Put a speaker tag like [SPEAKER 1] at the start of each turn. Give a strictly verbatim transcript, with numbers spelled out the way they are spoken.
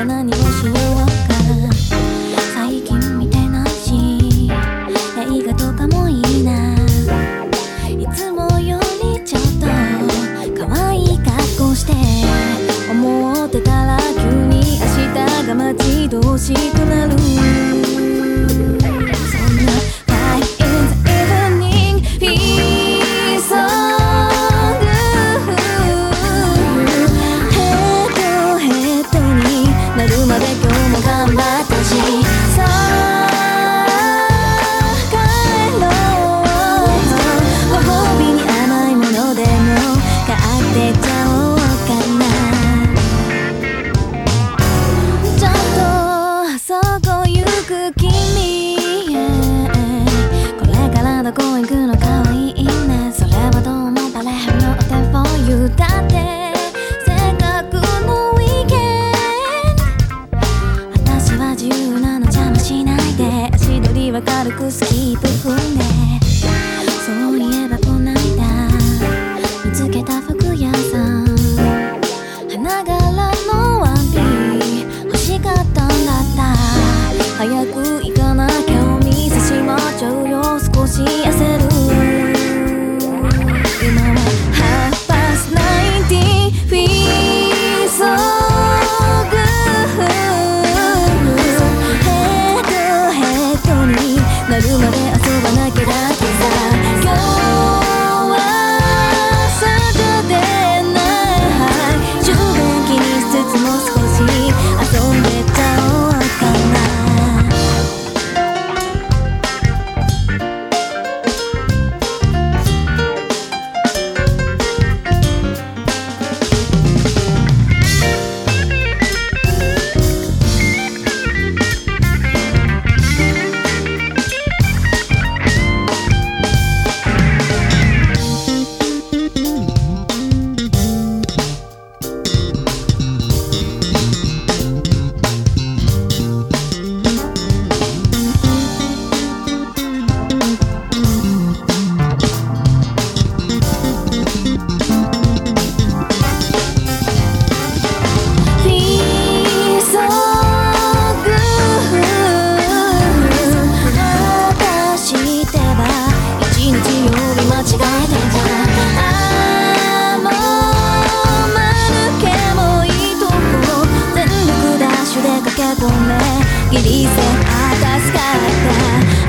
[SPEAKER 1] 何をしようか。最近見てないし映画とかもいいな。いつもよりちょっと可愛い格好して思ってたら急に明日が待ち遠しくなる。そんな Fly in the evening peace song ヘトヘトになるまで今日も頑張ったし、さあ帰ろう。ご褒美に甘いものでも買ってちゃおうかな。ちょっとそこ行く君、これからどこ行くのかわいいね。それはどうもバレるの Nothing for you だってせっかくのウィーケンド。私は自由なの邪魔しないで、足取りは軽くスキープ踏んで。そういえばこないだ見つけた服屋さん、花柄のワンピー欲しかったんだった。早く行かなきゃお店閉まっちゃうよ。少し焦る。今は Half past nineteen feels so good。 ヘトヘトになるまで遊ばなきゃだってさ。今日は Saturday night 充電気にしつつも少し遊んでちゃおうかな。ギリセンあたすかった